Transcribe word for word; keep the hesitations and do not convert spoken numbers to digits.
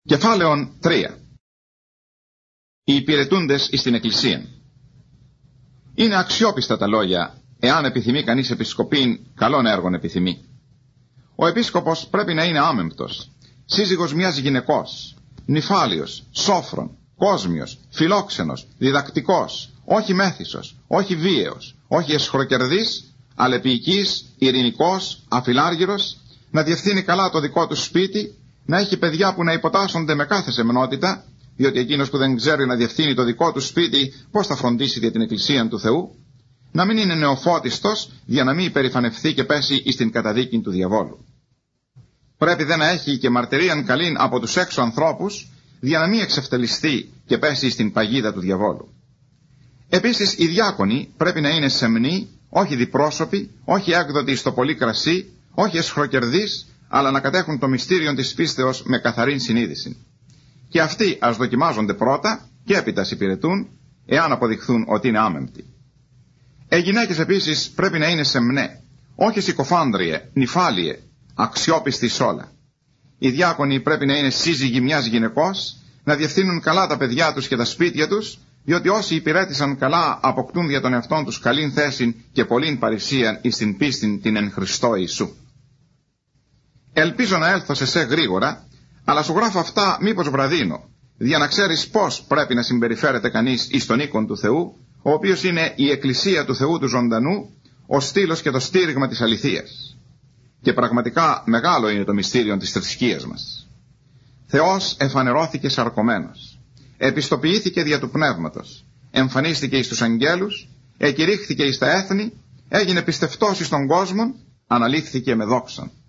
Κεφάλαιον τρία. Οι υπηρετούντες εις την Εκκλησία. Είναι αξιόπιστα τα λόγια, εάν επιθυμεί κανείς επισκοπήν, καλών έργων επιθυμεί. Ο επίσκοπος πρέπει να είναι άμεμπτος, σύζυγος μιας γυναικός, νυφάλιος, σόφρον, κόσμιος, φιλόξενος, διδακτικός, όχι μέθησος, όχι βίαιος, όχι εσχροκερδής, αλεπιικής, ειρηνικός, αφιλάργυρος, να διευθύνει καλά το δικό του σπίτι, να έχει παιδιά που να υποτάσσονται με κάθε σεμνότητα, διότι εκείνος που δεν ξέρει να διευθύνει το δικό του σπίτι, πώς θα φροντίσει για την Εκκλησία του Θεού, να μην είναι νεοφώτιστος, για να μην υπερηφανευθεί και πέσει εις την καταδίκη του διαβόλου. Πρέπει δε να έχει και μαρτυρίαν καλήν από τους έξω ανθρώπους, για να μην εξευτελιστεί και πέσει στην παγίδα του διαβόλου. Επίσης οι διάκονοι πρέπει να είναι σεμνοί, όχι διπρόσωποι, όχι έκδοτοι στο πολύ κρασί, όχι εσχροκερδείς, αλλά να κατέχουν το μυστήριο της πίστεως με καθαρή συνείδηση. Και αυτοί ας δοκιμάζονται πρώτα και έπειτα υπηρετούν, εάν αποδειχθούν ότι είναι άμεμπτοι. Οι γυναίκες επίσης πρέπει να είναι σεμνέ, όχι συκοφάντριε, νυφάλιε, αξιόπιστοι σ' όλα. Οι διάκονοι πρέπει να είναι σύζυγοι μιας γυναικός, να διευθύνουν καλά τα παιδιά τους και τα σπίτια τους, διότι όσοι υπηρέτησαν καλά αποκτούν για τον εαυτόν τους καλήν θέση και πολλήν παρησίαν εις την πίστην την εν Χριστώ Ιησού. Ελπίζω να έλθω σε σε γρήγορα, αλλά σου γράφω αυτά μήπως βραδύνω, για να ξέρεις πώς πρέπει να συμπεριφέρεται κανείς εις τον οίκον του Θεού, ο οποίος είναι η Εκκλησία του Θεού του ζωντανού, ο στήλος και το στήριγμα της αληθείας. Και πραγματικά μεγάλο είναι το μυστήριο της θρησκείας μας. Θεός εφανερώθηκε σαρκωμένος, επιστοποιήθηκε δια του Πνεύματος, εμφανίστηκε εις τους αγγέλους, εκηρύχθηκε εις τα έθνη, έγινε πιστευτός εις τον κόσμο, αναλήφθηκε με δόξαν.